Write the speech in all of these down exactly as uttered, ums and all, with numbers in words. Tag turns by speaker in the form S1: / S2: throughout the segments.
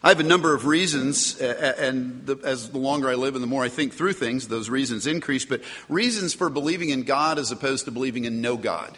S1: I have a number of reasons, and the, as the longer I live and the more I think through things, those reasons increase, but reasons for believing in God as opposed to believing in no God.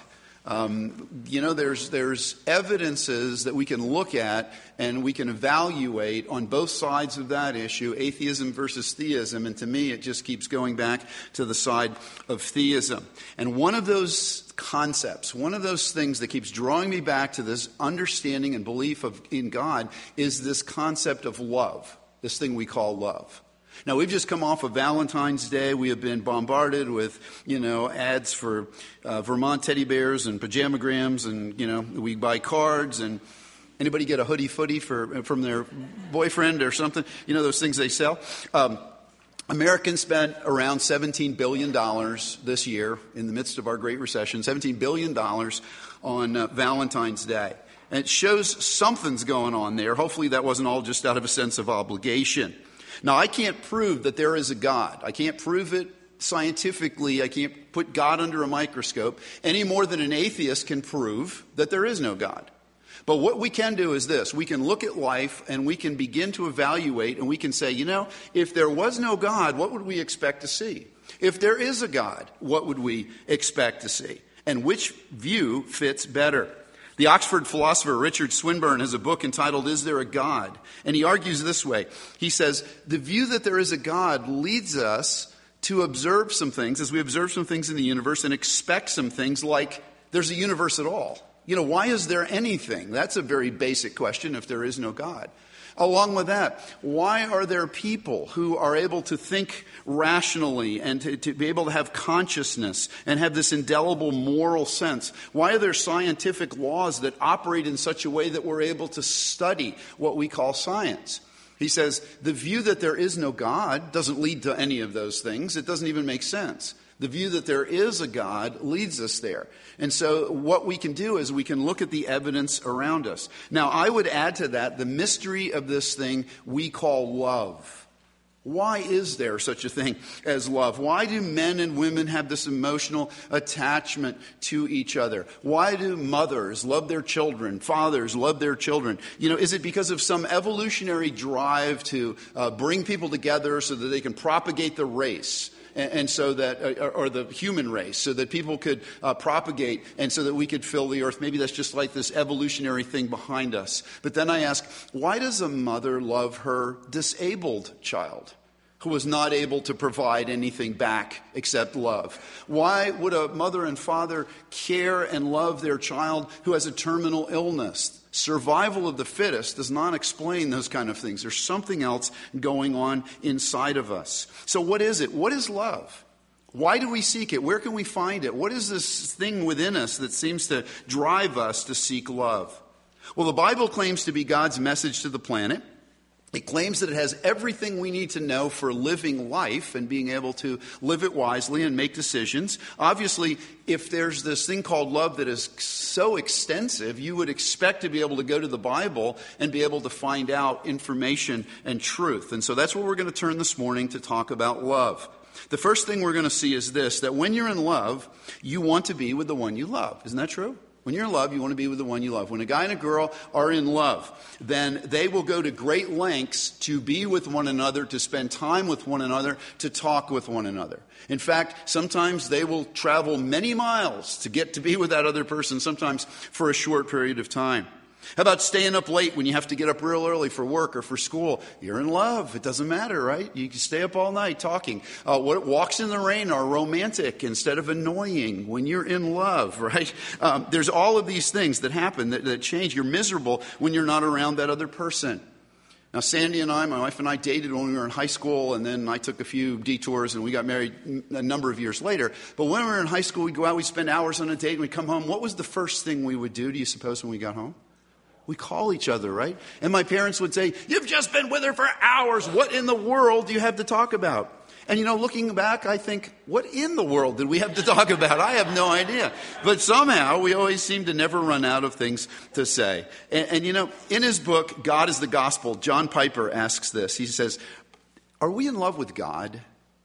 S1: Um, you know, there's there's evidences that we can look at and we can evaluate on both sides of that issue, atheism versus theism, and to me it just keeps going back to the side of theism. And one of those concepts, one of those things that keeps drawing me back to this understanding and belief of in God is this concept of love, this thing we call love. Now, we've just come off of Valentine's Day. We have been bombarded with, you know, ads for uh, Vermont teddy bears and pajamagrams, and, you know, we buy cards, and anybody get a hoodie footy for from their boyfriend or something? You know, those things they sell. Um, Americans spent around seventeen billion dollars this year in the midst of our Great Recession, seventeen billion dollars on uh, Valentine's Day. And it shows something's going on there. Hopefully that wasn't all just out of a sense of obligation. Now, I can't prove that there is a God. I can't prove it scientifically. I can't put God under a microscope any more than an atheist can prove that there is no God. But what we can do is this. We can look at life and we can begin to evaluate, and we can say, you know, if there was no God, what would we expect to see? If there is a God, what would we expect to see? And which view fits better? The Oxford philosopher Richard Swinburne has a book entitled, Is There a God? And he argues this way. He says, the view that there is a God leads us to observe some things, as we observe some things in the universe, and expect some things like there's a universe at all. You know, why is there anything? That's a very basic question if there is no God. Along with that, why are there people who are able to think rationally and to, to be able to have consciousness and have this indelible moral sense? Why are there scientific laws that operate in such a way that we're able to study what we call science? He says the view that there is no God doesn't lead to any of those things. It doesn't even make sense. The view that there is a God leads us there. And so what we can do is we can look at the evidence around us. Now, I would add to that the mystery of this thing we call love. Why is there such a thing as love? Why do men and women have this emotional attachment to each other? Why do mothers love their children, fathers love their children? You know, is it because of some evolutionary drive to uh, bring people together so that they can propagate the race? And so that, or the human race, so that people could uh, propagate and so that we could fill the earth. Maybe that's just like this evolutionary thing behind us. But then I ask, why does a mother love her disabled child who was not able to provide anything back except love? Why would a mother and father care and love their child who has a terminal illness? Survival of the fittest does not explain those kind of things. There's something else going on inside of us. So what is it? What is love? Why do we seek it? Where can we find it? What is this thing within us that seems to drive us to seek love? Well, the Bible claims to be God's message to the planet. It claims that it has everything we need to know for living life and being able to live it wisely and make decisions. Obviously, if there's this thing called love that is so extensive, you would expect to be able to go to the Bible and be able to find out information and truth. And so that's what we're going to turn this morning to talk about love. The first thing we're going to see is this, that when you're in love, you want to be with the one you love. Isn't that true? When you're in love, you want to be with the one you love. When a guy and a girl are in love, then they will go to great lengths to be with one another, to spend time with one another, to talk with one another. In fact, sometimes they will travel many miles to get to be with that other person, sometimes for a short period of time. How about staying up late when you have to get up real early for work or for school? You're in love. It doesn't matter, right? You can stay up all night talking. Uh, what walks in the rain are romantic instead of annoying when you're in love, right? Um, there's all of these things that happen that, that change. You're miserable when you're not around that other person. Now, Sandy and I, my wife and I dated when we were in high school, and then I took a few detours, and we got married a number of years later. But when we were in high school, we'd go out, we'd spend hours on a date, and we'd come home. What was the first thing we would do, do you suppose, when we got home? We call each other, right? And my parents would say, you've just been with her for hours. What in the world do you have to talk about? And, you know, looking back, I think, what in the world did we have to talk about? I have no idea. But somehow we always seem to never run out of things to say. And, and, you know, in his book, God is the Gospel, John Piper asks this. He says, are we in love with God?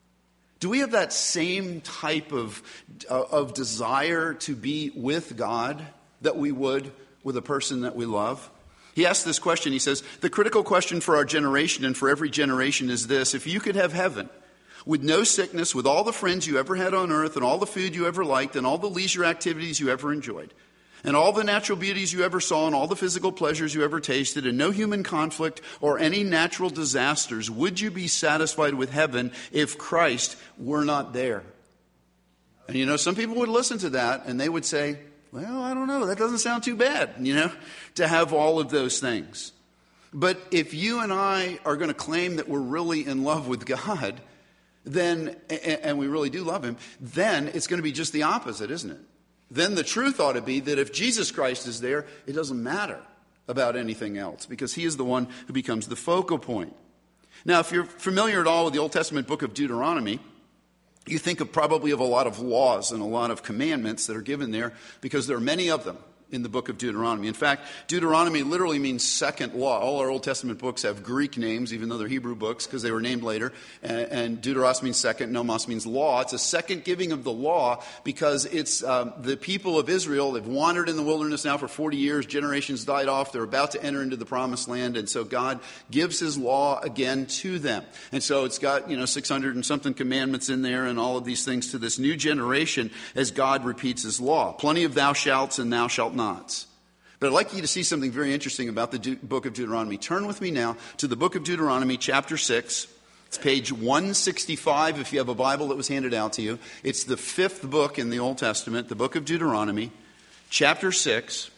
S1: Do we have that same type of, uh, of desire to be with God that we would with a person that we love? He asks this question. He says, the critical question for our generation and for every generation is this: if you could have heaven with no sickness, with all the friends you ever had on earth and all the food you ever liked and all the leisure activities you ever enjoyed and all the natural beauties you ever saw and all the physical pleasures you ever tasted and no human conflict or any natural disasters, would you be satisfied with heaven if Christ were not there? And you know, some people would listen to that and they would say, well, I don't know, that doesn't sound too bad, you know, to have all of those things. But if you and I are going to claim that we're really in love with God, then, and we really do love him, then it's going to be just the opposite, isn't it? Then the truth ought to be that if Jesus Christ is there, it doesn't matter about anything else, because he is the one who becomes the focal point. Now, if you're familiar at all with the Old Testament book of Deuteronomy, you think of probably of a lot of laws and a lot of commandments that are given there, because there are many of them in the book of Deuteronomy. In fact, Deuteronomy literally means second law. All our Old Testament books have Greek names, even though they're Hebrew books, because they were named later. And, and Deuteros means second, Nomos means law. It's a second giving of the law, because it's um, the people of Israel. They've wandered in the wilderness now for forty years. Generations died off. They're about to enter into the promised land. And so God gives his law again to them. And so it's got, you know, six hundred and something commandments in there and all of these things to this new generation as God repeats his law. Plenty of thou shalts and thou shalt nots. But I'd like you to see something very interesting about the De- book of Deuteronomy. Turn with me now to the book of Deuteronomy, chapter six. It's page one sixty-five if you have a Bible that was handed out to you. It's the fifth book in the Old Testament, the book of Deuteronomy, chapter six.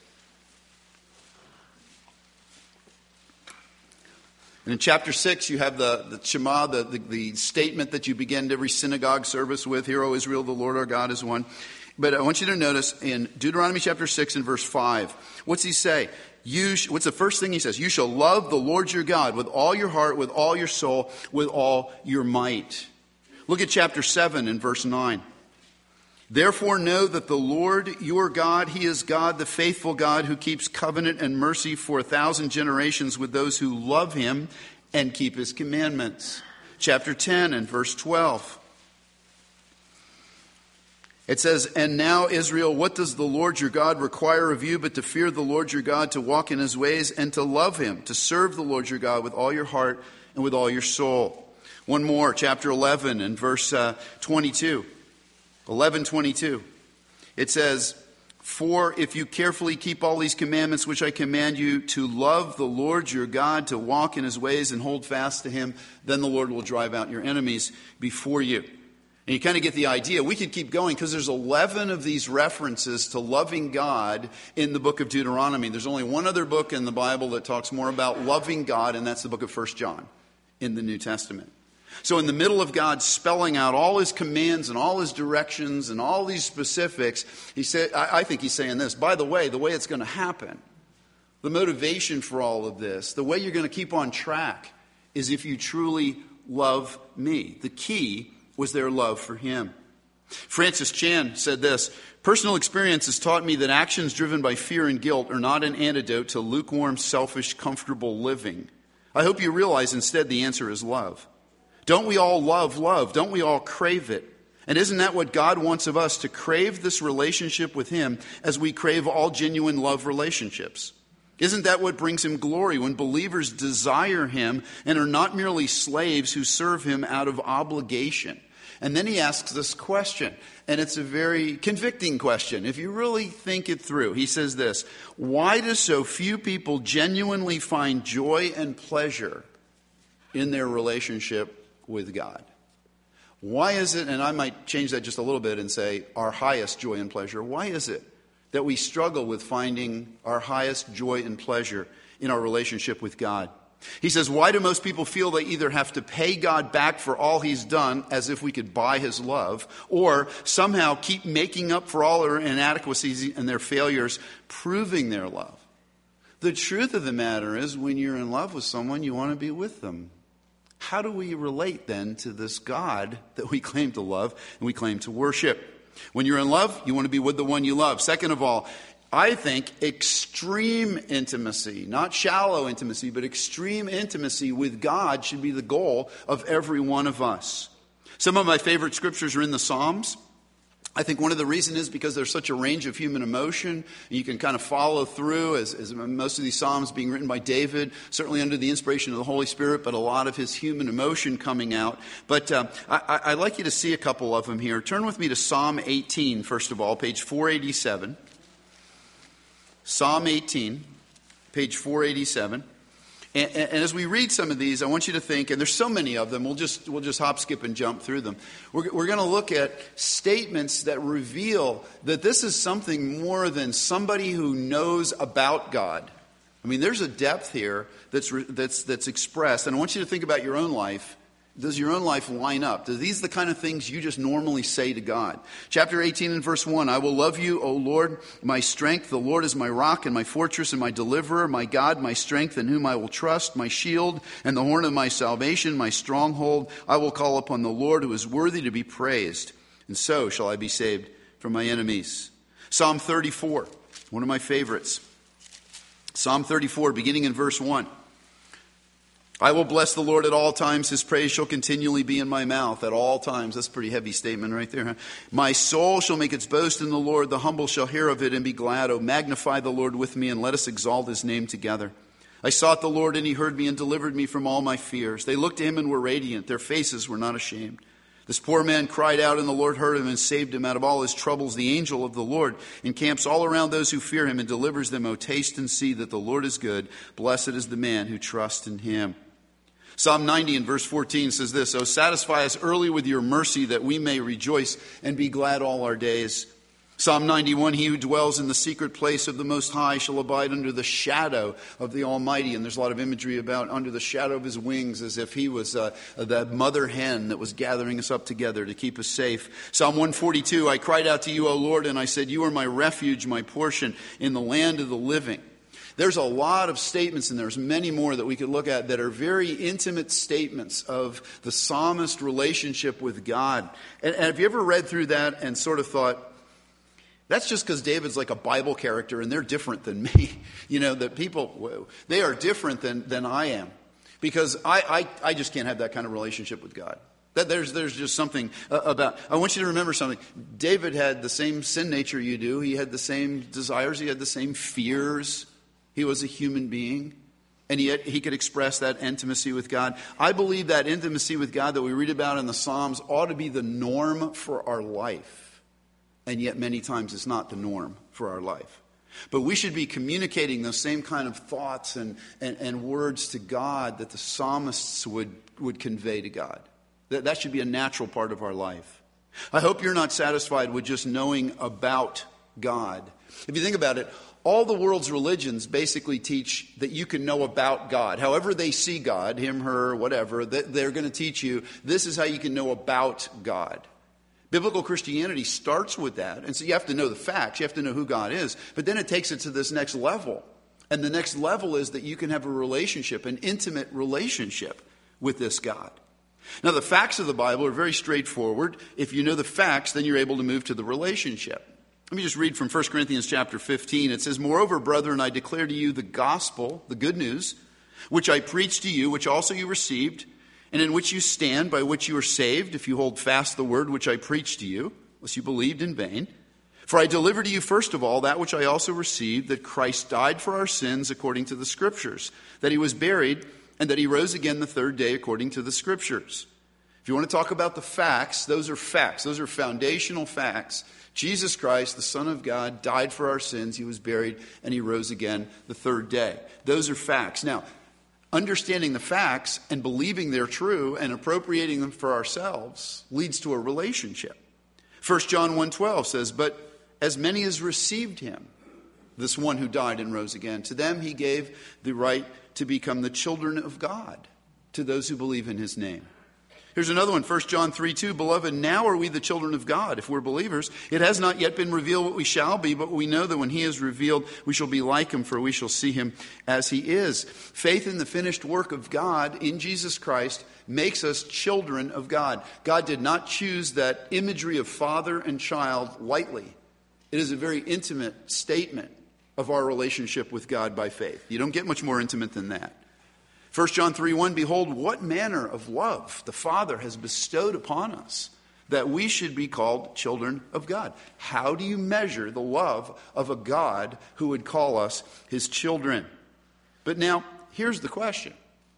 S1: And in chapter six, you have the, the Shema, the, the, the statement that you begin every synagogue service with. Hear, O Israel, the Lord our God is one. But I want you to notice in Deuteronomy chapter six and verse five, what's he say? You sh- what's the first thing he says? You shall love the Lord your God with all your heart, with all your soul, with all your might. Look at chapter seven and verse nine. Therefore know that the Lord your God, he is God, the faithful God, who keeps covenant and mercy for a thousand generations with those who love him and keep his commandments. Chapter ten and verse twelve. It says, and now, Israel, what does the Lord your God require of you but to fear the Lord your God, to walk in his ways, and to love him, to serve the Lord your God with all your heart and with all your soul. One more, chapter eleven and verse uh, twenty-two. eleven twenty-two. It says, for if you carefully keep all these commandments which I command you, to love the Lord your God, to walk in his ways and hold fast to him, then the Lord will drive out your enemies before you. And you kind of get the idea. We could keep going because there's eleven of these references to loving God in the book of Deuteronomy. There's only one other book in the Bible that talks more about loving God, and that's the book of First John in the New Testament. So in the middle of God spelling out all his commands and all his directions and all these specifics, he said, I, I think he's saying this, by the way, the way it's going to happen, the motivation for all of this, the way you're going to keep on track is if you truly love me. The key was their love for him. Francis Chan said this, personal experience has taught me that actions driven by fear and guilt are not an antidote to lukewarm, selfish, comfortable living. I hope you realize instead the answer is love. Don't we all love love? Don't we all crave it? And isn't that what God wants of us, to crave this relationship with him as we crave all genuine love relationships? Isn't that what brings him glory, when believers desire him and are not merely slaves who serve him out of obligation? And then he asks this question, and it's a very convicting question if you really think it through. He says this, why do so few people genuinely find joy and pleasure in their relationship with God? Why is it, and I might change that just a little bit and say our highest joy and pleasure, why is it that we struggle with finding our highest joy and pleasure in our relationship with God? He says, why do most people feel they either have to pay God back for all he's done, as if we could buy his love, or somehow keep making up for all their inadequacies and their failures, proving their love? The truth of the matter is, when you're in love with someone, you want to be with them. How do we relate then to this God that we claim to love and we claim to worship? When you're in love, you want to be with the one you love. Second of all, I think extreme intimacy, not shallow intimacy, but extreme intimacy with God should be the goal of every one of us. Some of my favorite scriptures are in the Psalms. I think one of the reasons is because there's such a range of human emotion. And you can kind of follow through, as, as most of these Psalms being written by David, certainly under the inspiration of the Holy Spirit, but a lot of his human emotion coming out. But uh, I, I'd like you to see a couple of them here. Turn with me to Psalm eighteen, first of all, page four eighty-seven. Psalm eighteen, page four eighty-seven. And, and as we read some of these, I want you to think, and there's so many of them, we'll just we'll just hop, skip, and jump through them. We're, we're going to look at statements that reveal that this is something more than somebody who knows about God. I mean, there's a depth here that's that's that's expressed, and I want you to think about your own life. Does your own life line up? Are these the kind of things you just normally say to God? Chapter eighteen and verse one, I will love you, O Lord, my strength. The Lord is my rock and my fortress and my deliverer, my God, my strength in whom I will trust, my shield and the horn of my salvation, my stronghold. I will call upon the Lord who is worthy to be praised, and so shall I be saved from my enemies. Psalm thirty-four, one of my favorites. Psalm thirty-four, beginning in verse one. I will bless the Lord at all times. His praise shall continually be in my mouth at all times. That's a pretty heavy statement right there. Huh? My soul shall make its boast in the Lord. The humble shall hear of it and be glad. Oh, magnify the Lord with me and let us exalt his name together. I sought the Lord and he heard me and delivered me from all my fears. They looked to him and were radiant. Their faces were not ashamed. This poor man cried out and the Lord heard him and saved him out of all his troubles. The angel of the Lord encamps all around those who fear him and delivers them. Oh, taste and see that the Lord is good. Blessed is the man who trusts in him. Psalm ninety and verse fourteen says this, O satisfy us early with your mercy that we may rejoice and be glad all our days. Psalm ninety-one, he who dwells in the secret place of the Most High shall abide under the shadow of the Almighty. And there's a lot of imagery about under the shadow of his wings, as if he was uh, that mother hen that was gathering us up together to keep us safe. Psalm one forty-two, I cried out to you, O Lord, and I said, you are my refuge, my portion in the land of the living. There's a lot of statements, and there's many more that we could look at that are very intimate statements of the psalmist's relationship with God. And, and have you ever read through that and sort of thought, that's just because David's like a Bible character and they're different than me? You know, that people, they are different than, than I am. Because I, I, I just can't have that kind of relationship with God. That there's there's just something about, I want you to remember something. David had the same sin nature you do. He had the same desires. He had the same fears. He was a human being, and yet he could express that intimacy with God. I believe that intimacy with God that we read about in the Psalms ought to be the norm for our life, and yet many times it's not the norm for our life. But we should be communicating those same kind of thoughts and, and, and words to God that the psalmists would, would convey to God. That, that should be a natural part of our life. I hope you're not satisfied with just knowing about God. If you think about it, all the world's religions basically teach that you can know about God. However they see God, him, her, whatever, they're going to teach you this is how you can know about God. Biblical Christianity starts with that. And so you have to know the facts. You have to know who God is. But then it takes it to this next level. And the next level is that you can have a relationship, an intimate relationship with this God. Now, the facts of the Bible are very straightforward. If you know the facts, then you're able to move to the relationship. Let me just read from First Corinthians chapter fifteen. It says, moreover, brethren, I declare to you the gospel, the good news, which I preached to you, which also you received, and in which you stand, by which you are saved, if you hold fast the word which I preached to you, unless you believed in vain. For I delivered to you first of all that which I also received, that Christ died for our sins according to the Scriptures, that he was buried, and that he rose again the third day according to the Scriptures. If you want to talk about the facts, those are facts. Those are foundational facts. Jesus Christ, the Son of God, died for our sins. He was buried, and he rose again the third day. Those are facts. Now, understanding the facts and believing they're true and appropriating them for ourselves leads to a relationship. First John one twelve says, but as many as received him, this one who died and rose again, to them he gave the right to become the children of God, to those who believe in his name. Here's another one, First John three two, beloved, now are we the children of God, if we're believers. It has not yet been revealed what we shall be, but we know that when he is revealed, we shall be like him, for we shall see him as he is. Faith in the finished work of God in Jesus Christ makes us children of God. God did not choose that imagery of father and child lightly. It is a very intimate statement of our relationship with God by faith. You don't get much more intimate than that. First John three one, behold, what manner of love the Father has bestowed upon us, that we should be called children of God. How do you measure the love of a God who would call us his children? But now, here's the question.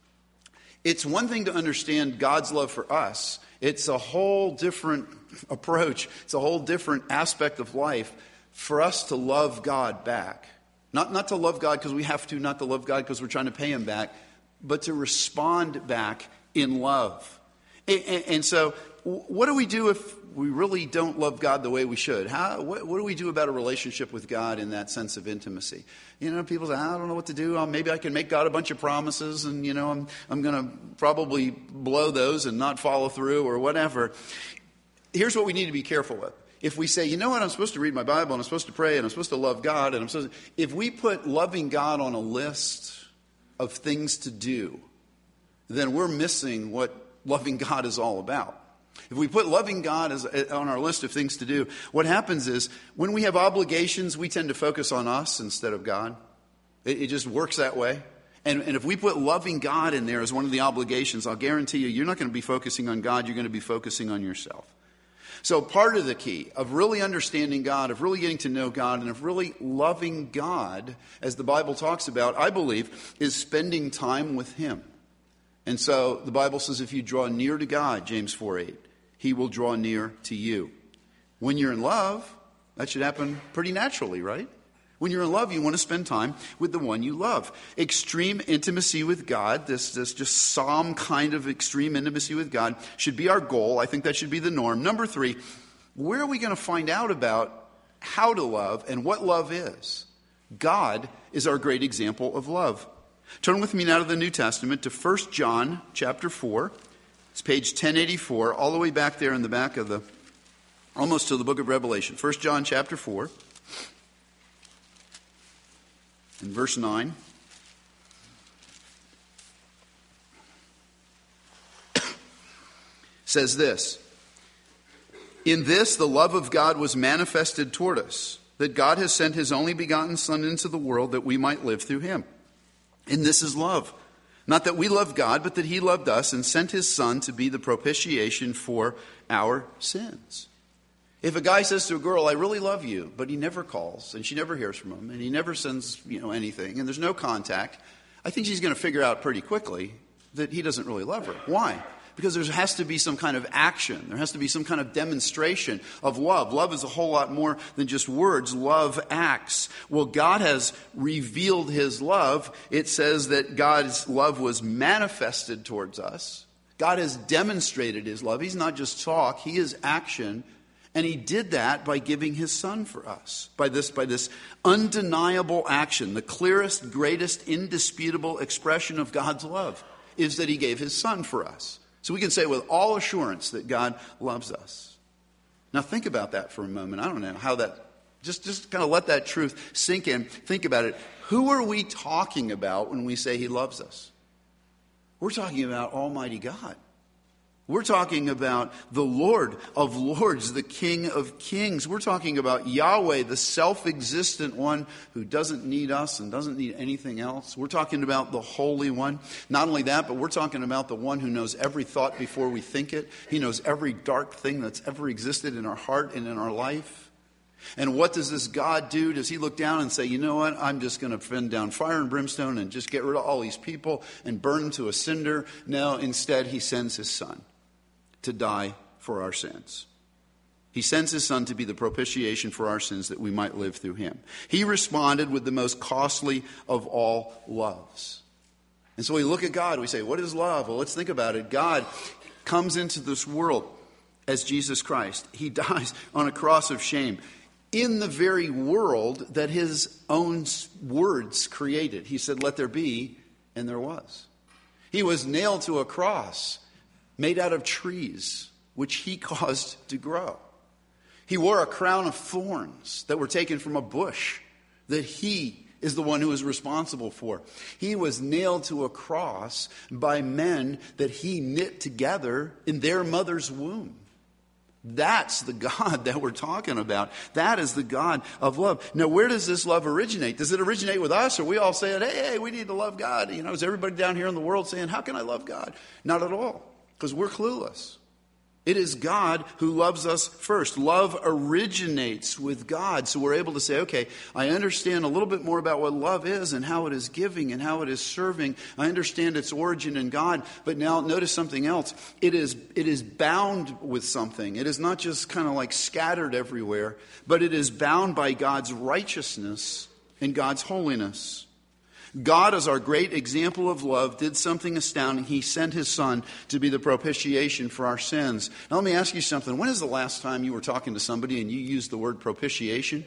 S1: It's one thing to understand God's love for us. It's a whole different approach. It's a whole different aspect of life for us to love God back. Not, not to love God because we have to, not to love God because we're trying to pay him back, but to respond back in love. And, and, and so, what do we do if we really don't love God the way we should? How, what, what do we do about a relationship with God in that sense of intimacy? You know, people say, I don't know what to do. Oh, maybe I can make God a bunch of promises and, you know, I'm, I'm going to probably blow those and not follow through or whatever. Here's what we need to be careful with. If we say, you know what, I'm supposed to read my Bible and I'm supposed to pray and I'm supposed to love God, and I'm supposed to, if we put loving God on a list of things to do, then we're missing what loving God is all about. If we put loving God as, on our list of things to do, what happens is when we have obligations, we tend to focus on us instead of God. It, it just works that way. And, and if we put loving God in there as one of the obligations, I'll guarantee you, you're not going to be focusing on God, you're going to be focusing on yourself. So part of the key of really understanding God, of really getting to know God, and of really loving God, as the Bible talks about, I believe, is spending time with him. And so the Bible says if you draw near to God, James four eight, he will draw near to you. When you're in love, that should happen pretty naturally, right? When you're in love, you want to spend time with the one you love. Extreme intimacy with God, this, this just psalm kind of extreme intimacy with God, should be our goal. I think that should be the norm. Number three, where are we going to find out about how to love and what love is? God is our great example of love. Turn with me now to the New Testament, to First John chapter four. It's page ten eighty-four, all the way back there in the back of the, almost to the book of Revelation. First John chapter four, in verse nine. Says this, in this the love of God was manifested toward us, that God has sent his only begotten Son into the world that we might live through him. And this is love. Not that we love God, but that he loved us and sent his Son to be the propitiation for our sins. If a guy says to a girl, I really love you, but he never calls and she never hears from him and he never sends, you know, anything and there's no contact, I think she's going to figure out pretty quickly that he doesn't really love her. Why? Because there has to be some kind of action. There has to be some kind of demonstration of love. Love is a whole lot more than just words. Love acts. Well, God has revealed his love. It says that God's love was manifested towards us. God has demonstrated his love. He's not just talk. He is action. And he did that by giving his Son for us. By this, by this undeniable action. The clearest, greatest, indisputable expression of God's love is that he gave his Son for us. So we can say with all assurance that God loves us. Now think about that for a moment. I don't know how that, just, just kind of let that truth sink in. Think about it. Who are we talking about when we say he loves us? We're talking about Almighty God. We're talking about the Lord of Lords, the King of Kings. We're talking about Yahweh, the self-existent one who doesn't need us and doesn't need anything else. We're talking about the Holy One. Not only that, but we're talking about the one who knows every thought before we think it. He knows every dark thing that's ever existed in our heart and in our life. And what does this God do? Does he look down and say, you know what, I'm just going to send down fire and brimstone and just get rid of all these people and burn them to a cinder? No, instead he sends his Son to die for our sins. He sends his Son to be the propitiation for our sins that we might live through him. He responded with the most costly of all loves. And so we look at God, we say, what is love? Well, let's think about it. God comes into this world as Jesus Christ. He dies on a cross of shame in the very world that his own words created. He said, let there be, and there was. He was nailed to a cross made out of trees, which he caused to grow. He wore a crown of thorns that were taken from a bush that he is the one who is responsible for. He was nailed to a cross by men that he knit together in their mother's womb. That's the God that we're talking about. That is the God of love. Now, where does this love originate? Does it originate with us? Or we all saying, hey, hey, we need to love God? You know, is everybody down here in the world saying, how can I love God? Not at all. Because we're clueless. It is God who loves us first. Love originates with God. So we're able to say, okay, I understand a little bit more about what love is and how it is giving and how it is serving. I understand its origin in God. But now notice something else. It is, it is bound with something. It is not just kind of like scattered everywhere, but it is bound by God's righteousness and God's holiness. God, as our great example of love, did something astounding. He sent his Son to be the propitiation for our sins. Now let me ask you something. When is the last time you were talking to somebody and you used the word propitiation?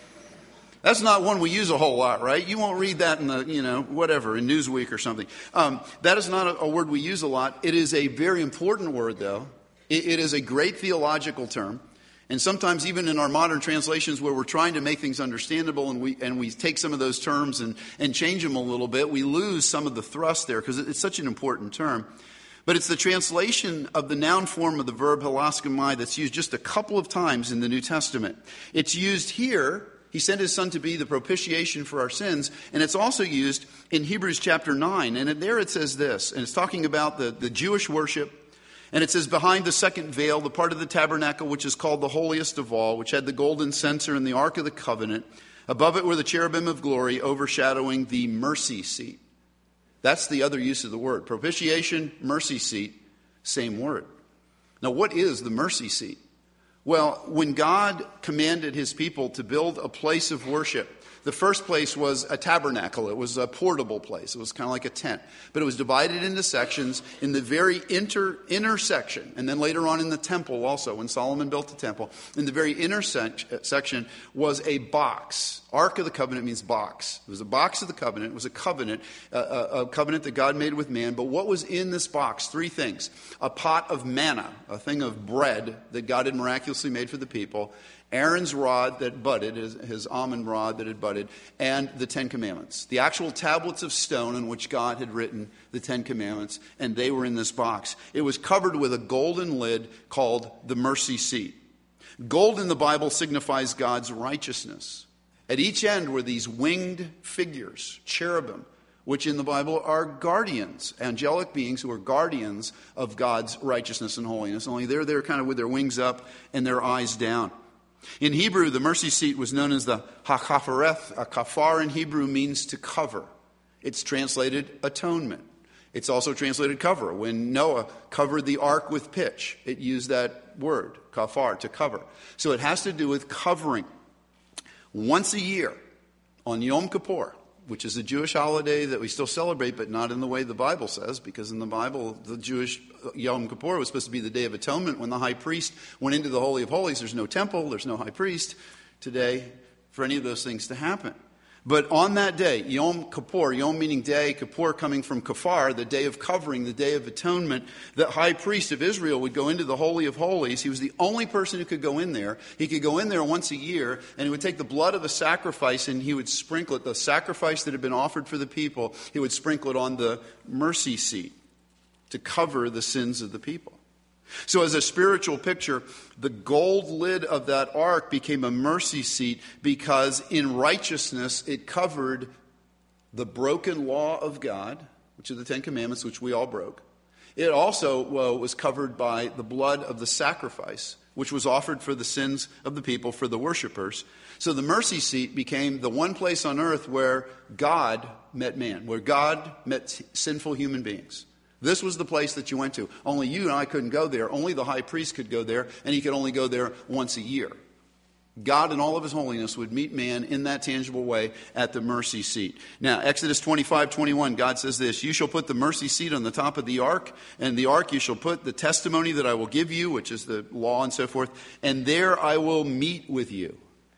S1: That's not one we use a whole lot, right? You won't read that in the, you know, whatever, in Newsweek or something. Um, that is not a, a word we use a lot. It is a very important word, though. It, it is a great theological term. And sometimes even in our modern translations where we're trying to make things understandable and we and we take some of those terms and, and change them a little bit, we lose some of the thrust there because it's such an important term. But it's the translation of the noun form of the verb hilaskomai that's used just a couple of times in the New Testament. It's used here. He sent his Son to be the propitiation for our sins. And it's also used in Hebrews chapter nine. And there it says this, and it's talking about the, the Jewish worship. And it says, behind the second veil, the part of the tabernacle which is called the holiest of all, which had the golden censer and the ark of the covenant, above it were the cherubim of glory overshadowing the mercy seat. That's the other use of the word. Propitiation, mercy seat, same word. Now, what is the mercy seat? Well, when God commanded his people to build a place of worship, the first place was a tabernacle. It was a portable place. It was kind of like a tent. But it was divided into sections. In the very inter, inner section, and then later on in the temple also, when Solomon built the temple, in the very inner sec- section was a box. Ark of the Covenant means box. It was a box of the covenant. It was a covenant, uh, a, a covenant that God made with man. But what was in this box? Three things. A pot of manna, a thing of bread that God had miraculously made for the people. Aaron's rod that budded, his, his almond rod that had budded, and the Ten Commandments. The actual tablets of stone on which God had written the Ten Commandments, and they were in this box. It was covered with a golden lid called the mercy seat. Gold in the Bible signifies God's righteousness. At each end were these winged figures, cherubim, which in the Bible are guardians, angelic beings who are guardians of God's righteousness and holiness. Only they're there kind of with their wings up and their eyes down. In Hebrew, the mercy seat was known as the ha-kafareth. A kafar in Hebrew means to cover. It's translated atonement. It's also translated cover. When Noah covered the ark with pitch, it used that word, kafar, to cover. So it has to do with covering. Once a year, on Yom Kippur, which is a Jewish holiday that we still celebrate, but not in the way the Bible says, because in the Bible, the Jewish Yom Kippur was supposed to be the Day of Atonement when the high priest went into the Holy of Holies. There's no temple, there's no high priest today for any of those things to happen. But on that day, Yom Kippur, Yom meaning day, Kippur coming from Kafar, the day of covering, the day of atonement, the high priest of Israel would go into the Holy of Holies. He was the only person who could go in there. He could go in there once a year, and he would take the blood of a sacrifice and he would sprinkle it, the sacrifice that had been offered for the people, he would sprinkle it on the mercy seat to cover the sins of the people. So as a spiritual picture, the gold lid of that ark became a mercy seat because in righteousness it covered the broken law of God, which are the Ten Commandments, which we all broke. It also well, was covered by the blood of the sacrifice, which was offered for the sins of the people, for the worshipers. So the mercy seat became the one place on earth where God met man, where God met sinful human beings. This was the place that you went to. Only you and I couldn't go there. Only the high priest could go there, and he could only go there once a year. God in all of his holiness would meet man in that tangible way at the mercy seat. Now, Exodus twenty-five twenty-one, God says this, "You shall put the mercy seat on the top of the ark, and the ark you shall put the testimony that I will give you," which is the law and so forth, "and there I will meet with you."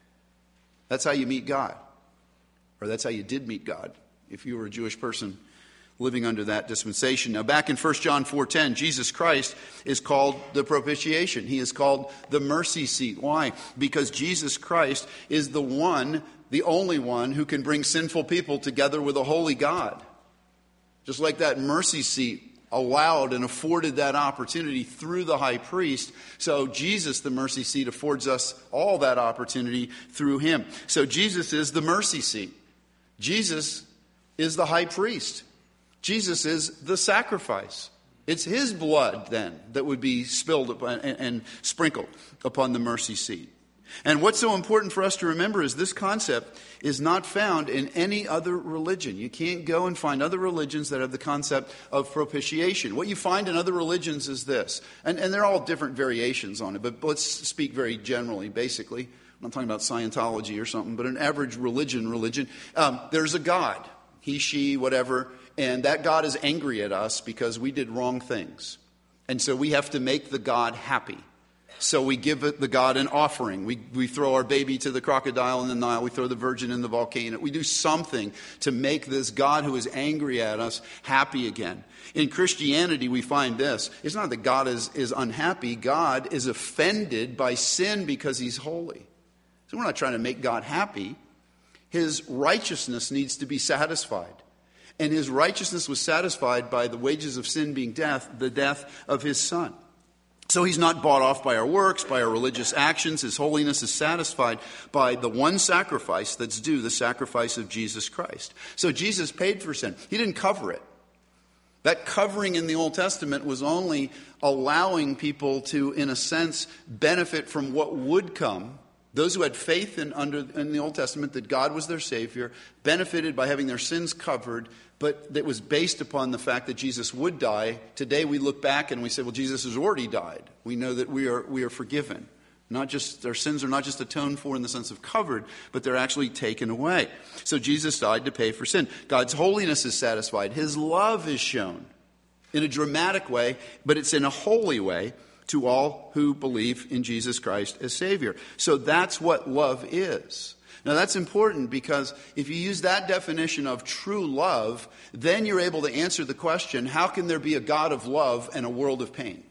S1: That's how you meet God. Or that's how you did meet God, if you were a Jewish person living under that dispensation. Now, back in First John four ten, Jesus Christ is called the propitiation. He is called the mercy seat. Why? Because Jesus Christ is the one, the only one, who can bring sinful people together with a holy God. Just like that mercy seat allowed and afforded that opportunity through the high priest, so Jesus, the mercy seat, affords us all that opportunity through him. So Jesus is the mercy seat. Jesus is the high priest. Jesus is the sacrifice. It's his blood then that would be spilled upon, and, and sprinkled upon the mercy seat. And what's so important for us to remember is this concept is not found in any other religion. You can't go and find other religions that have the concept of propitiation. What you find in other religions is this, and, and they're all different variations on it, but let's speak very generally, basically. I'm not talking about Scientology or something, but an average religion, religion. Um, there's a God, he, she, whatever, and that God is angry at us because we did wrong things. And so we have to make the God happy. So we give it, the God an offering. We, we throw our baby to the crocodile in the Nile. We throw the virgin in the volcano. We do something to make this God who is angry at us happy again. In Christianity, we find this. It's not that God is, is unhappy. God is offended by sin because he's holy. So we're not trying to make God happy. His righteousness needs to be satisfied. And his righteousness was satisfied by the wages of sin being death, the death of his Son. So he's not bought off by our works, by our religious actions. His holiness is satisfied by the one sacrifice that's due, the sacrifice of Jesus Christ. So Jesus paid for sin. He didn't cover it. That covering in the Old Testament was only allowing people to, in a sense, benefit from what would come. Those who had faith in, under, in the Old Testament that God was their Savior benefited by having their sins covered, but that was based upon the fact that Jesus would die. Today we look back and we say, well, Jesus has already died. We know that we are we are forgiven. Not just our sins are not just atoned for in the sense of covered, but they're actually taken away. So Jesus died to pay for sin. God's holiness is satisfied. His love is shown in a dramatic way, but it's in a holy way to all who believe in Jesus Christ as Savior. So that's what love is. Now that's important because if you use that definition of true love, then you're able to answer the question, how can there be a God of love and a world of pain?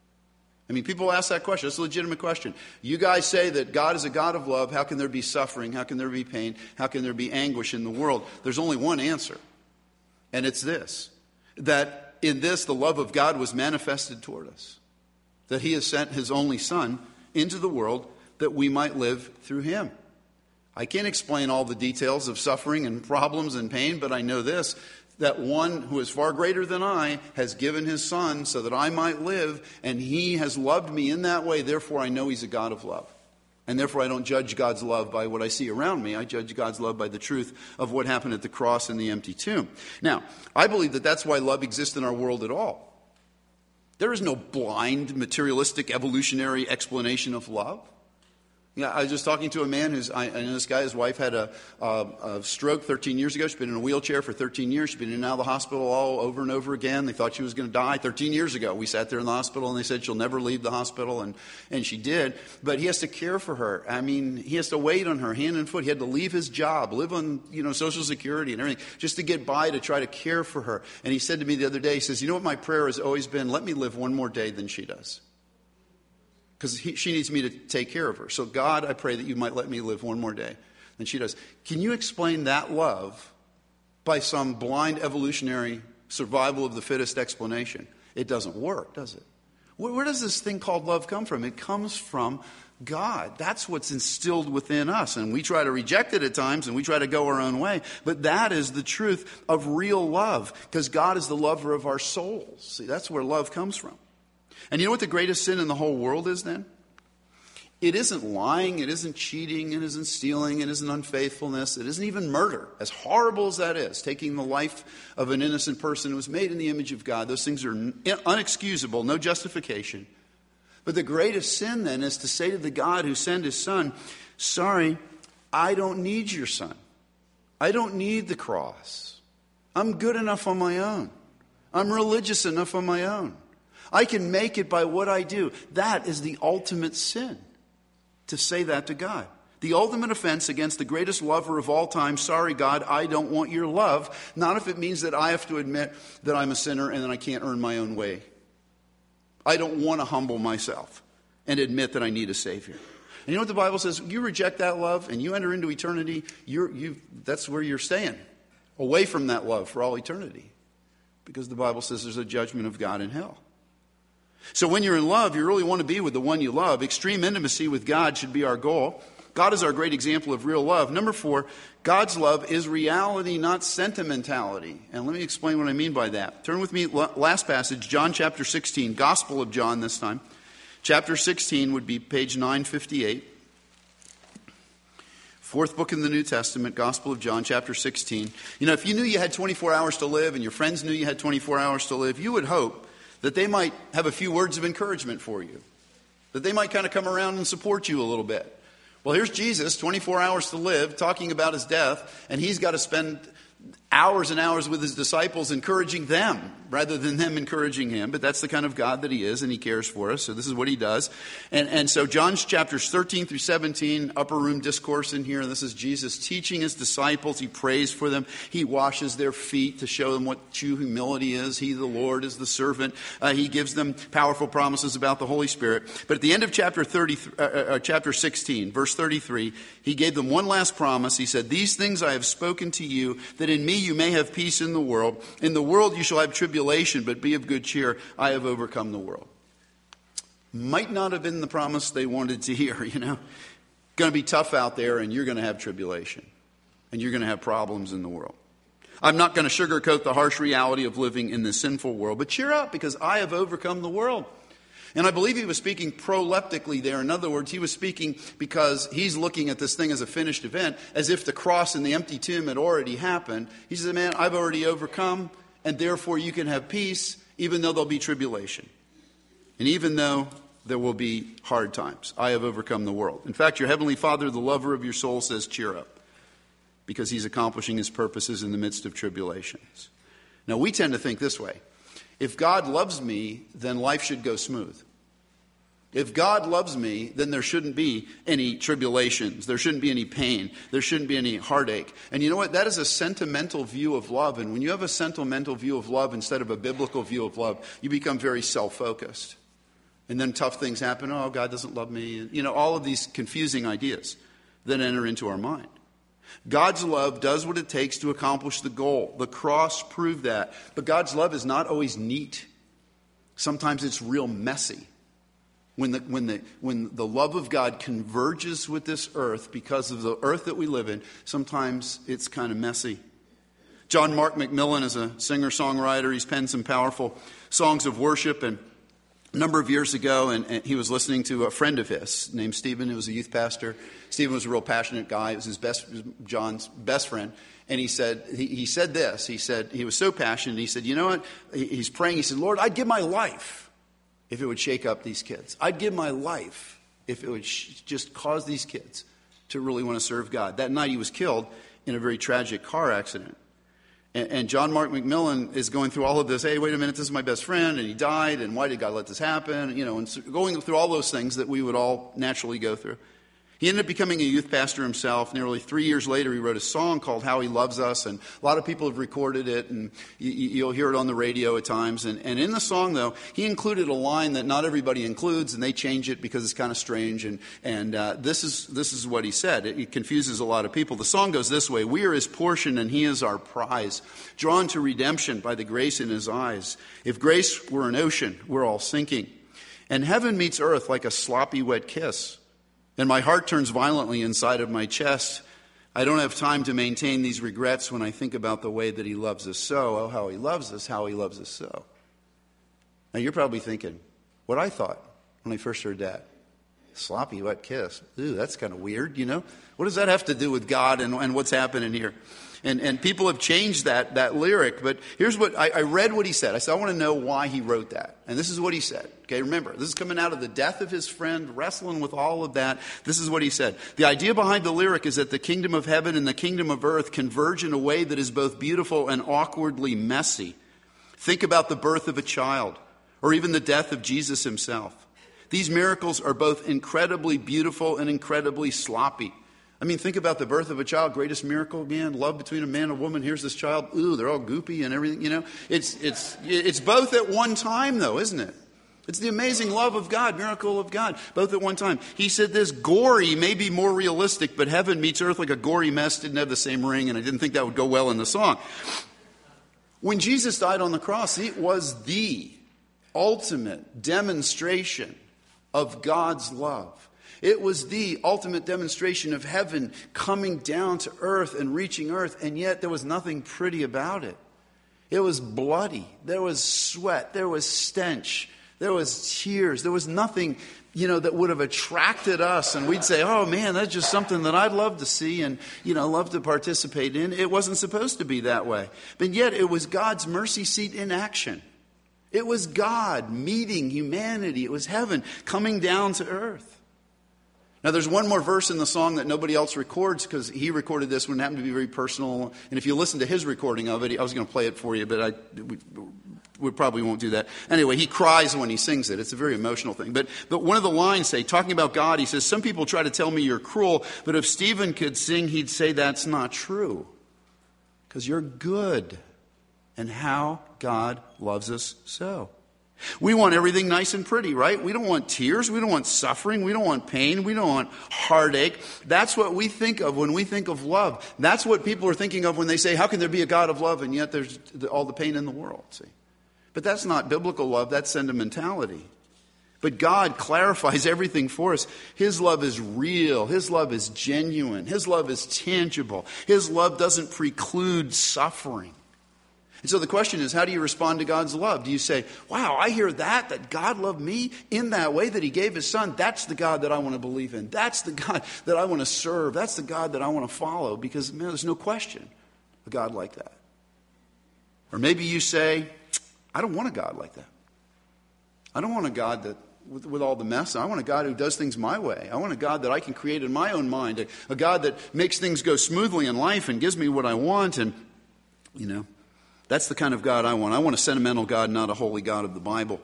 S1: I mean, people ask that question. It's a legitimate question. You guys say that God is a God of love. How can there be suffering? How can there be pain? How can there be anguish in the world? There's only one answer, and it's this, that in this the love of God was manifested toward us, that he has sent his only Son into the world that we might live through him. I can't explain all the details of suffering and problems and pain, but I know this, that one who is far greater than I has given his Son so that I might live, and he has loved me in that way. Therefore, I know he's a God of love. And therefore, I don't judge God's love by what I see around me. I judge God's love by the truth of what happened at the cross and the empty tomb. Now, I believe that that's why love exists in our world at all. There is no blind, materialistic, evolutionary explanation of love. Yeah, I was just talking to a man who's, I, I know this guy, his wife had a, a, a stroke thirteen years ago. She's been in a wheelchair for thirteen years. She's been in and out of the hospital all over and over again. They thought she was going to die thirteen years ago. We sat there in the hospital and they said she'll never leave the hospital, and, and she did. But he has to care for her. I mean, he has to wait on her hand and foot. He had to leave his job, live on, you know, Social Security and everything, just to get by to try to care for her. And he said to me the other day, he says, you know what my prayer has always been? Let me live one more day than she does. Because she needs me to take care of her. So God, I pray that you might let me live one more day than she does. Can you explain that love by some blind evolutionary survival of the fittest explanation? It doesn't work, does it? Where, where does this thing called love come from? It comes from God. That's what's instilled within us. And we try to reject it at times and we try to go our own way. But that is the truth of real love, because God is the lover of our souls. See, that's where love comes from. And you know what the greatest sin in the whole world is then? It isn't lying, it isn't cheating, it isn't stealing, it isn't unfaithfulness, it isn't even murder. As horrible as that is, taking the life of an innocent person who was made in the image of God, those things are unexcusable, no justification. But the greatest sin then is to say to the God who sent his Son, sorry, I don't need your Son. I don't need the cross. I'm good enough on my own. I'm religious enough on my own. I can make it by what I do. That is the ultimate sin, to say that to God. The ultimate offense against the greatest lover of all time. Sorry, God, I don't want your love. Not if it means that I have to admit that I'm a sinner and that I can't earn my own way. I don't want to humble myself and admit that I need a Savior. And you know what the Bible says? You reject that love and you enter into eternity, you're, you, that's where you're staying. Away from that love for all eternity. Because the Bible says there's a judgment of God in hell. So when you're in love, you really want to be with the one you love. Extreme intimacy with God should be our goal. God is our great example of real love. Number four, God's love is reality, not sentimentality. And let me explain what I mean by that. Turn with me, last passage, John chapter sixteen, Gospel of John this time. Chapter sixteen would be page nine fifty-eight. Fourth book in the New Testament, Gospel of John, chapter sixteen. You know, if you knew you had twenty-four hours to live and your friends knew you had twenty-four hours to live, you would hope that they might have a few words of encouragement for you, that they might kind of come around and support you a little bit. Well, here's Jesus, twenty-four hours to live, talking about his death, and he's got to spend hours and hours with his disciples encouraging them rather than them encouraging him. But that's the kind of God that he is, and he cares for us. So this is what he does. And, and so John's chapters thirteen through seventeen, upper room discourse in here. And this is Jesus teaching his disciples. He prays for them. He washes their feet to show them what true humility is. He, the Lord, is the servant. Uh, he gives them powerful promises about the Holy Spirit. But at the end of chapter thirty, uh, uh, chapter sixteen, verse thirty-three, he gave them one last promise. He said, "These things I have spoken to you, that in me you may have peace in the world. In the world you shall have tribulation, but be of good cheer. I have overcome the world." Might not have been the promise they wanted to hear, you know. Going to be tough out there, and you're going to have tribulation. And you're going to have problems in the world. I'm not going to sugarcoat the harsh reality of living in this sinful world, but cheer up, because I have overcome the world. And I believe he was speaking proleptically there. In other words, he was speaking because he's looking at this thing as a finished event, as if the cross and the empty tomb had already happened. He says, man, I've already overcome, and therefore you can have peace, even though there'll be tribulation. And even though there will be hard times. I have overcome the world. In fact, your heavenly Father, the lover of your soul, says, cheer up, because he's accomplishing his purposes in the midst of tribulations. Now, we tend to think this way. If God loves me, then life should go smooth. If God loves me, then there shouldn't be any tribulations. There shouldn't be any pain. There shouldn't be any heartache. And you know what? That is a sentimental view of love. And when you have a sentimental view of love instead of a biblical view of love, you become very self-focused. And then tough things happen. Oh, God doesn't love me. You know, all of these confusing ideas that enter into our mind. God's love does what it takes to accomplish the goal. The cross proved that. But God's love is not always neat. Sometimes it's real messy. When the, when the, when the love of God converges with this earth because of the earth that we live in, sometimes it's kind of messy. John Mark McMillan is a singer-songwriter. He's penned some powerful songs of worship. And a number of years ago, and, and he was listening to a friend of his named Stephen, who was a youth pastor. Stephen was a real passionate guy. It was his best, John's best friend. And he said, he, he said this. He said, he was so passionate. He said, you know what? He, he's praying. He said, Lord, I'd give my life if it would shake up these kids. I'd give my life if it would sh- just cause these kids to really want to serve God. That night he was killed in a very tragic car accident. And, and John Mark McMillan is going through all of this. Hey, wait a minute, this is my best friend, and he died, and why did God let this happen? You know, and so going through all those things that we would all naturally go through. He ended up becoming a youth pastor himself. Nearly three years later, he wrote a song called How He Loves Us, and a lot of people have recorded it, and you, you'll hear it on the radio at times. And, and in the song, though, he included a line that not everybody includes, and they change it because it's kind of strange. And, and uh, this is this is what he said. It, it confuses a lot of people. The song goes this way: we are his portion, and he is our prize, drawn to redemption by the grace in his eyes. If grace were an ocean, we're all sinking. And heaven meets earth like a sloppy, wet kiss. And my heart turns violently inside of my chest. I don't have time to maintain these regrets when I think about the way that he loves us so. Oh, how he loves us, how he loves us so. Now, you're probably thinking, what I thought when I first heard that. Sloppy, wet kiss. Ooh, that's kind of weird, you know. What does that have to do with God and, and what's happening here? And and people have changed that that lyric. But here's what, I, I read what he said. I said, I want to know why he wrote that. And this is what he said. Okay, remember, this is coming out of the death of his friend, wrestling with all of that. This is what he said. The idea behind the lyric is that the kingdom of heaven and the kingdom of earth converge in a way that is both beautiful and awkwardly messy. Think about the birth of a child, or even the death of Jesus himself. These miracles are both incredibly beautiful and incredibly sloppy. I mean, think about the birth of a child, greatest miracle again, love between a man and a woman. Here's this child. Ooh, they're all goopy and everything, you know. It's it's it's both at one time, though, isn't it? It's the amazing love of God, miracle of God, both at one time. He said this gory may be more realistic, but heaven meets earth like a gory mess. Didn't have the same ring, and I didn't think that would go well in the song. When Jesus died on the cross, it was the ultimate demonstration of God's love. It was the ultimate demonstration of heaven coming down to earth and reaching earth, and yet there was nothing pretty about it. It was bloody. There was sweat. There was stench. There was tears. There was nothing, you know, that would have attracted us, and we'd say, oh man, that's just something that I'd love to see and, you know, love to participate in. It wasn't supposed to be that way. But yet it was God's mercy seat in action. It was God meeting humanity. It was heaven coming down to earth. Now, there's one more verse in the song that nobody else records because he recorded this when it happened to be very personal. And if you listen to his recording of it, I was going to play it for you, but I we, we probably won't do that. Anyway, he cries when he sings it. It's a very emotional thing. But, but one of the lines say, talking about God, he says, some people try to tell me you're cruel, but if Stephen could sing, he'd say that's not true because you're good. And how God loves us so. We want everything nice and pretty, right? We don't want tears. We don't want suffering. We don't want pain. We don't want heartache. That's what we think of when we think of love. That's what people are thinking of when they say, how can there be a God of love and yet there's all the pain in the world? See? But that's not biblical love. That's sentimentality. But God clarifies everything for us. His love is real. His love is genuine. His love is tangible. His love doesn't preclude suffering. And so the question is, how do you respond to God's love? Do you say, wow, I hear that, that God loved me in that way, that he gave his son. That's the God that I want to believe in. That's the God that I want to serve. That's the God that I want to follow because, man, there's no question a God like that. Or maybe you say, I don't want a God like that. I don't want a God that, with, with all the mess, I want a God who does things my way. I want a God that I can create in my own mind. A, a God that makes things go smoothly in life and gives me what I want. And, you know, that's the kind of God I want. I want a sentimental God, not a holy God of the Bible.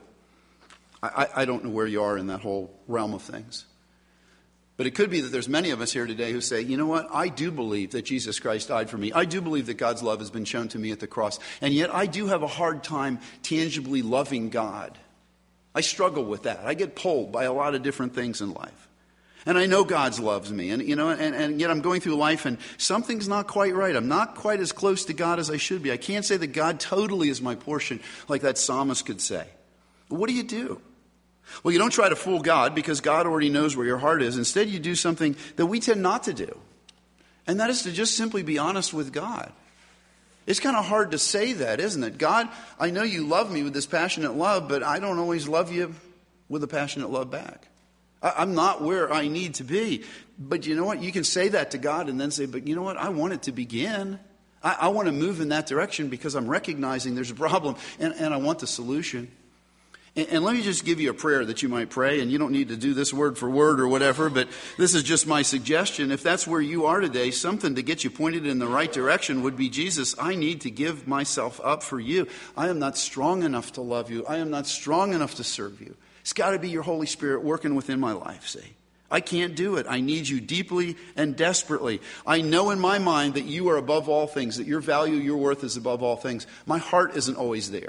S1: I, I, I don't know where you are in that whole realm of things. But it could be that there's many of us here today who say, you know what, I do believe that Jesus Christ died for me. I do believe that God's love has been shown to me at the cross. And yet I do have a hard time tangibly loving God. I struggle with that. I get pulled by a lot of different things in life. And I know God loves me. And, you know, and, and yet I'm going through life and something's not quite right. I'm not quite as close to God as I should be. I can't say that God totally is my portion like that psalmist could say. But what do you do? Well, you don't try to fool God because God already knows where your heart is. Instead, you do something that we tend not to do. And that is to just simply be honest with God. It's kind of hard to say that, isn't it? God, I know you love me with this passionate love, but I don't always love you with a passionate love back. I'm not where I need to be. But you know what? You can say that to God and then say, but you know what? I want it to begin. I, I want to move in that direction because I'm recognizing there's a problem and, and I want the solution. And, and let me just give you a prayer that you might pray. And you don't need to do this word for word or whatever, but this is just my suggestion. If that's where you are today, something to get you pointed in the right direction would be, Jesus, I need to give myself up for you. I am not strong enough to love you. I am not strong enough to serve you. It's got to be your Holy Spirit working within my life, see. I can't do it. I need you deeply and desperately. I know in my mind that you are above all things, that your value, your worth is above all things. My heart isn't always there.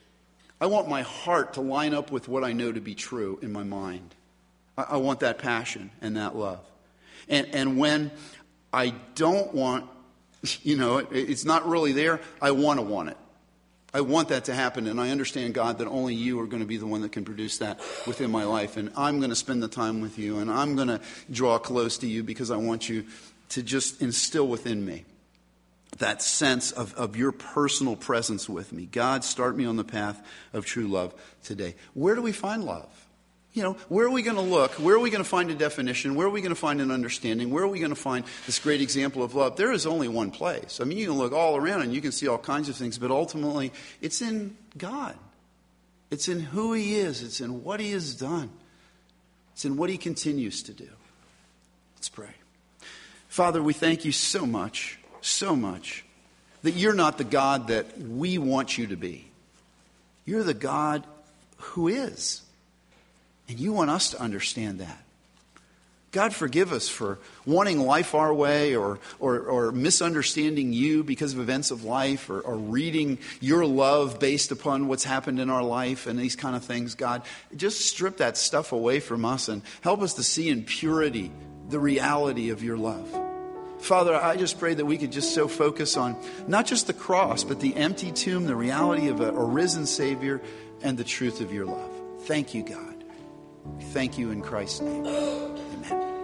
S1: I want my heart to line up with what I know to be true in my mind. I, I want that passion and that love. And, and when I don't want, you know, it, it's not really there, I want to want it. I want that to happen, and I understand, God, that only you are going to be the one that can produce that within my life. And I'm going to spend the time with you, and I'm going to draw close to you because I want you to just instill within me that sense of, of your personal presence with me. God, start me on the path of true love today. Where do we find love? You know, where are we going to look? Where are we going to find a definition? Where are we going to find an understanding? Where are we going to find this great example of love? There is only one place. I mean, you can look all around and you can see all kinds of things, but ultimately it's in God. It's in who he is. It's in what he has done. It's in what he continues to do. Let's pray. Father, we thank you so much, so much, that you're not the God that we want you to be. You're the God who is. And you want us to understand that. God, forgive us for wanting life our way or, or, or misunderstanding you because of events of life or, or reading your love based upon what's happened in our life and these kind of things. God, just strip that stuff away from us and help us to see in purity the reality of your love. Father, I just pray that we could just so focus on not just the cross, but the empty tomb, the reality of a, a risen Savior, and the truth of your love. Thank you, God. Thank you in Christ's name. Amen.